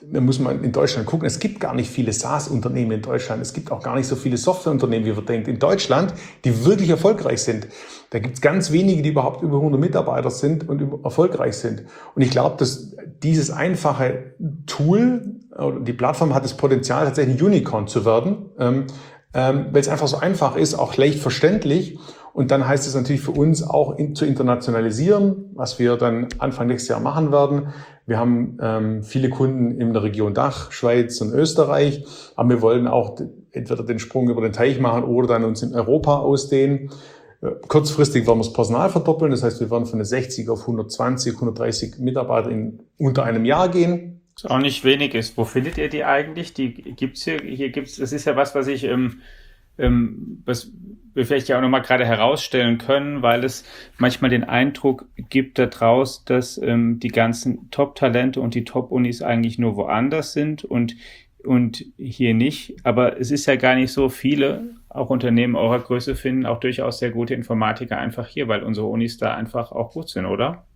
da muss man in Deutschland gucken, es gibt gar nicht viele SaaS-Unternehmen in Deutschland. Es gibt auch gar nicht so viele Softwareunternehmen, wie man denkt. In Deutschland, die wirklich erfolgreich sind. Da gibt es ganz wenige, die überhaupt über hundert Mitarbeiter sind und über, erfolgreich sind. Und ich glaube, dass dieses einfache Tool, oder die Plattform hat das Potenzial, tatsächlich ein Unicorn zu werden, ähm, ähm, weil es einfach so einfach ist, auch leicht verständlich. Und dann heißt es natürlich für uns auch in, zu internationalisieren, was wir dann Anfang nächstes Jahr machen werden. Wir haben ähm, viele Kunden in der Region Dach, Schweiz und Österreich, aber wir wollen auch entweder den Sprung über den Teich machen oder dann uns in Europa ausdehnen. Äh, kurzfristig wollen wir das Personal verdoppeln, das heißt, wir werden von sechzig auf hundertzwanzig, hundertdreißig Mitarbeiter in unter einem Jahr gehen. Was auch nicht wenig ist. Wo findet ihr die eigentlich? Die gibt's hier, hier gibt's, das ist ja was, was ich, ähm, ähm, was wir vielleicht ja auch nochmal gerade herausstellen können, weil es manchmal den Eindruck gibt da draus, dass ähm, die ganzen Top-Talente und die Top-Unis eigentlich nur woanders sind und, und hier nicht. Aber es ist ja gar nicht so, viele, auch Unternehmen eurer Größe finden auch durchaus sehr gute Informatiker einfach hier, weil unsere Unis da einfach auch gut sind, oder?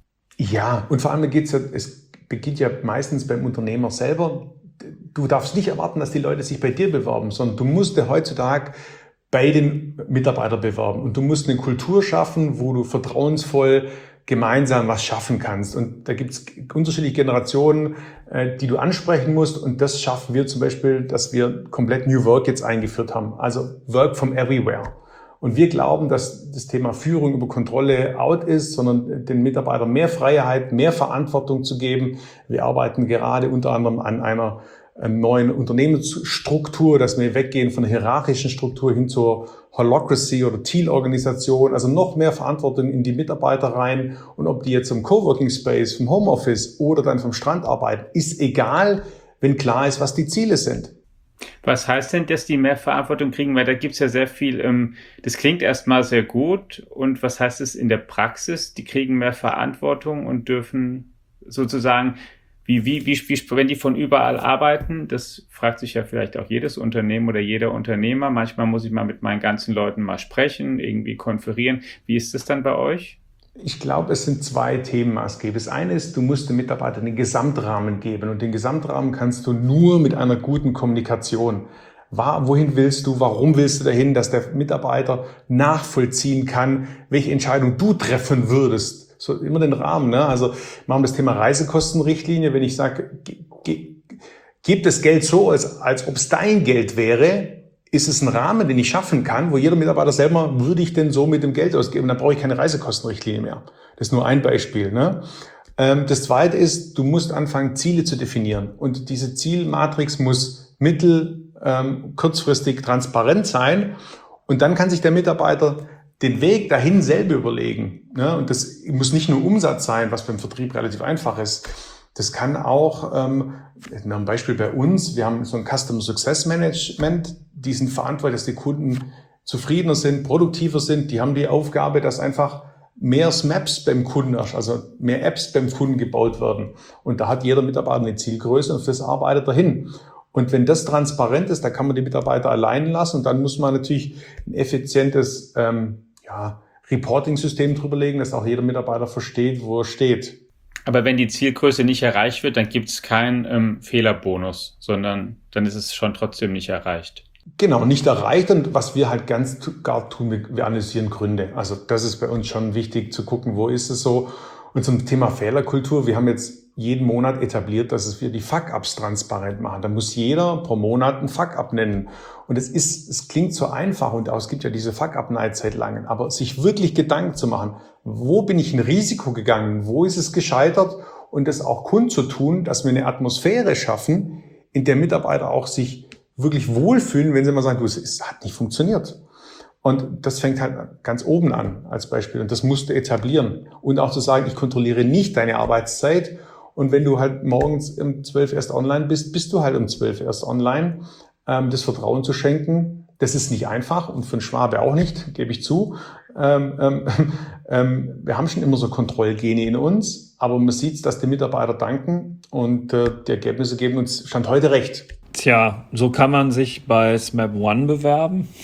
Ja, und vor allem geht's ja, es beginnt ja meistens beim Unternehmer selber. Du darfst nicht erwarten, dass die Leute sich bei dir bewerben, sondern du musst ja heutzutage bei den Mitarbeitern bewerben. Und du musst eine Kultur schaffen, wo du vertrauensvoll gemeinsam was schaffen kannst. Und da gibt es unterschiedliche Generationen, die du ansprechen musst. Und das schaffen wir zum Beispiel, dass wir komplett New Work jetzt eingeführt haben. Also Work from Everywhere. Und wir glauben, dass das Thema Führung über Kontrolle out ist, sondern den Mitarbeitern mehr Freiheit, mehr Verantwortung zu geben. Wir arbeiten gerade unter anderem an einer neuen Unternehmensstruktur, dass wir weggehen von der hierarchischen Struktur hin zur Holacracy oder Teal-Organisation, also noch mehr Verantwortung in die Mitarbeiter rein. Und ob die jetzt im Coworking Space, vom Homeoffice oder dann vom Strand arbeiten, ist egal, wenn klar ist, was die Ziele sind. Was heißt denn, dass die mehr Verantwortung kriegen? Weil da gibt's ja sehr viel, ähm, das klingt erstmal sehr gut. Und was heißt es in der Praxis? Die kriegen mehr Verantwortung und dürfen sozusagen Wie, wie, wie, wie, wenn die von überall arbeiten, das fragt sich ja vielleicht auch jedes Unternehmen oder jeder Unternehmer. Manchmal muss ich mal mit meinen ganzen Leuten mal sprechen, irgendwie konferieren. Wie ist das dann bei euch? Ich glaube, es sind zwei Themen maßgeblich. Das eine ist, du musst den Mitarbeitern den Gesamtrahmen geben. Und den Gesamtrahmen kannst du nur mit einer guten Kommunikation. Wohin willst du? Warum willst du dahin, dass der Mitarbeiter nachvollziehen kann, welche Entscheidung du treffen würdest? So immer den Rahmen, ne? Also machen wir das Thema Reisekostenrichtlinie. Wenn ich sage, ge, ge, gib das Geld so, als, als ob es dein Geld wäre, ist es ein Rahmen, den ich schaffen kann, wo jeder Mitarbeiter selber, würde ich denn so mit dem Geld ausgeben? Dann brauche ich keine Reisekostenrichtlinie mehr. Das ist nur ein Beispiel, ne? Ähm, das zweite ist, du musst anfangen, Ziele zu definieren. Und diese Zielmatrix muss mittel-, ähm, kurzfristig transparent sein. Und dann kann sich der Mitarbeiter den Weg dahin selber überlegen. Ne? Und das muss nicht nur Umsatz sein, was beim Vertrieb relativ einfach ist. Das kann auch, ähm, ein Beispiel bei uns, wir haben so ein Customer Success Management, die sind verantwortlich, dass die Kunden zufriedener sind, produktiver sind. Die haben die Aufgabe, dass einfach mehr Maps beim Kunden, also mehr Apps beim Kunden gebaut werden. Und da hat jeder Mitarbeiter eine Zielgröße und das arbeitet dahin. Und wenn das transparent ist, dann kann man die Mitarbeiter allein lassen und dann muss man natürlich ein effizientes ähm, ja, Reporting-System drüberlegen, dass auch jeder Mitarbeiter versteht, wo er steht. Aber wenn die Zielgröße nicht erreicht wird, dann gibt es keinen ähm, Fehlerbonus, sondern dann ist es schon trotzdem nicht erreicht. Genau, nicht erreicht. Und was wir halt ganz gar tun, wir, wir analysieren Gründe. Also das ist bei uns schon wichtig zu gucken, wo ist es so. Und zum Thema Fehlerkultur, wir haben jetzt jeden Monat etabliert, dass wir die Fuck-Ups transparent machen. Da muss jeder pro Monat einen Fuck-Up nennen. Und es ist, es klingt so einfach und auch, es gibt ja diese Fuck-Up-Night seit langem. Aber sich wirklich Gedanken zu machen, wo bin ich ein Risiko gegangen? Wo ist es gescheitert? Und das auch kundzutun, dass wir eine Atmosphäre schaffen, in der Mitarbeiter auch sich wirklich wohlfühlen, wenn sie mal sagen, du, es hat nicht funktioniert. Und das fängt halt ganz oben an als Beispiel. Und das musst du etablieren. Und auch zu sagen, ich kontrolliere nicht deine Arbeitszeit. Und wenn du halt morgens um zwölf erst online bist, bist du halt um zwölf erst online. Ähm, das Vertrauen zu schenken, das ist nicht einfach und für einen Schwabe auch nicht, gebe ich zu. Ähm, ähm, ähm, wir haben schon immer so Kontrollgene in uns, aber man sieht, dass die Mitarbeiter danken und äh, die Ergebnisse geben uns Stand heute recht. Tja, so kann man sich bei SMAP One bewerben.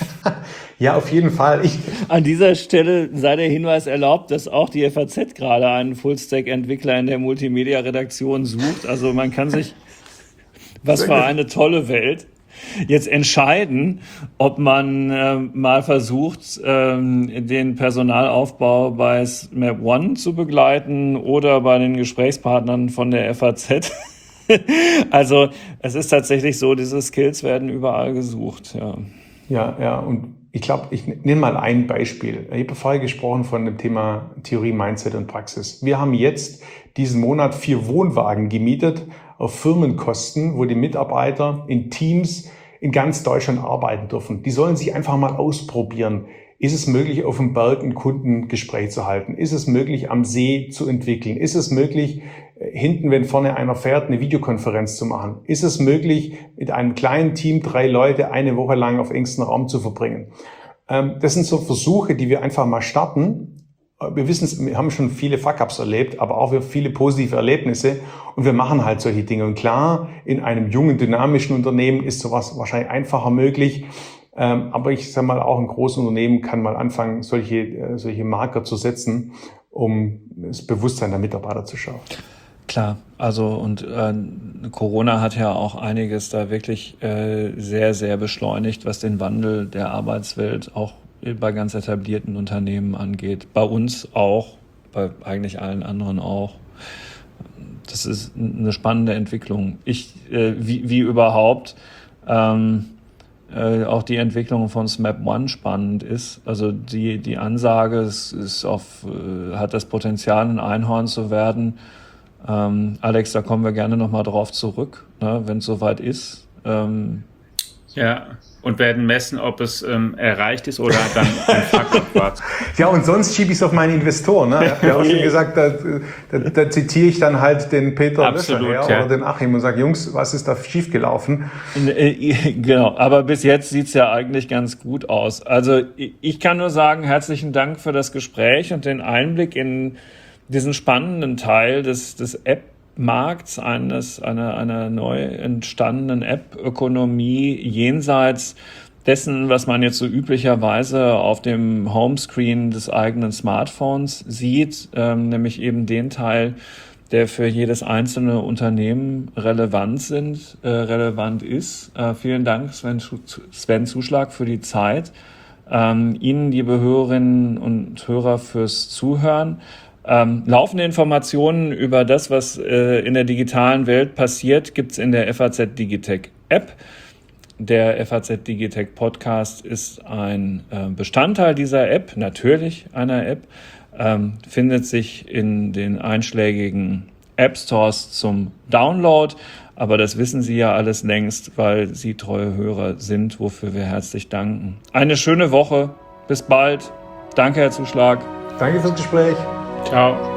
Ja, auf jeden Fall. Ich An dieser Stelle sei der Hinweis erlaubt, dass auch die F A Z gerade einen Full-Stack-Entwickler in der Multimedia-Redaktion sucht. Also man kann sich, was für eine tolle Welt, jetzt entscheiden, ob man äh, mal versucht, ähm, den Personalaufbau bei SMAP One zu begleiten oder bei den Gesprächspartnern von der F A Z. Also es ist tatsächlich so, diese Skills werden überall gesucht. Ja, ja, ja. Und ich glaube, ich nehme mal ein Beispiel. Ich habe vorher gesprochen von dem Thema Theorie, Mindset und Praxis. Wir haben jetzt diesen Monat vier Wohnwagen gemietet auf Firmenkosten, wo die Mitarbeiter in Teams in ganz Deutschland arbeiten dürfen. Die sollen sich einfach mal ausprobieren. Ist es möglich, auf dem Berg ein Kundengespräch zu halten? Ist es möglich, am See zu entwickeln? Ist es möglich, hinten, wenn vorne einer fährt, eine Videokonferenz zu machen? Ist es möglich, mit einem kleinen Team drei Leute eine Woche lang auf engstem Raum zu verbringen? Das sind so Versuche, die wir einfach mal starten. Wir wissen, wir haben schon viele Fuck-ups erlebt, aber auch viele positive Erlebnisse und wir machen halt solche Dinge. Und klar, in einem jungen, dynamischen Unternehmen ist sowas wahrscheinlich einfacher möglich. Aber ich sage mal, auch ein großes Unternehmen kann mal anfangen, solche, solche Marker zu setzen, um das Bewusstsein der Mitarbeiter zu schaffen. Klar, also und äh, Corona hat ja auch einiges da wirklich äh, sehr, sehr beschleunigt, was den Wandel der Arbeitswelt auch bei ganz etablierten Unternehmen angeht. Bei uns auch, bei eigentlich allen anderen auch. Das ist eine spannende Entwicklung. Ich, äh, wie, wie überhaupt ähm, äh, auch die Entwicklung von SMAP One spannend ist. Also die, die Ansage es ist auf, äh, hat das Potenzial, ein Einhorn zu werden. Ähm, Alex, da kommen wir gerne nochmal drauf zurück, ne, wenn es soweit ist. Ähm, ja, und werden messen, ob es ähm, erreicht ist oder dann ein Fuck-up war. Ja, und sonst schiebe ich es auf meine Investoren. Ne? Ich habe ja auch schon gesagt, da, da, da zitiere ich dann halt den Peter Absolut, Löscher her, ja. oder den Achim und sage, Jungs, was ist da schiefgelaufen? Genau, aber bis jetzt sieht's ja eigentlich ganz gut aus. Also ich kann nur sagen, herzlichen Dank für das Gespräch und den Einblick in diesen spannenden Teil des, des App-Markts, eines, einer, einer neu entstandenen App-Ökonomie jenseits dessen, was man jetzt so üblicherweise auf dem Homescreen des eigenen Smartphones sieht, ähm, nämlich eben den Teil, der für jedes einzelne Unternehmen relevant sind, äh, relevant ist. Äh, vielen Dank, Sven, Sven Zuschlag, für die Zeit. Ähm, Ihnen, liebe Hörerinnen und Hörer, fürs Zuhören. Ähm, laufende Informationen über das, was äh, in der digitalen Welt passiert, gibt's in der F A Z Digitech App. Der F A Z Digitech Podcast ist ein äh, Bestandteil dieser App, natürlich einer App, ähm, findet sich in den einschlägigen App Stores zum Download. Aber das wissen Sie ja alles längst, weil Sie treue Hörer sind, wofür wir herzlich danken. Eine schöne Woche. Bis bald. Danke, Herr Zuschlag. Danke fürs Gespräch. Ciao.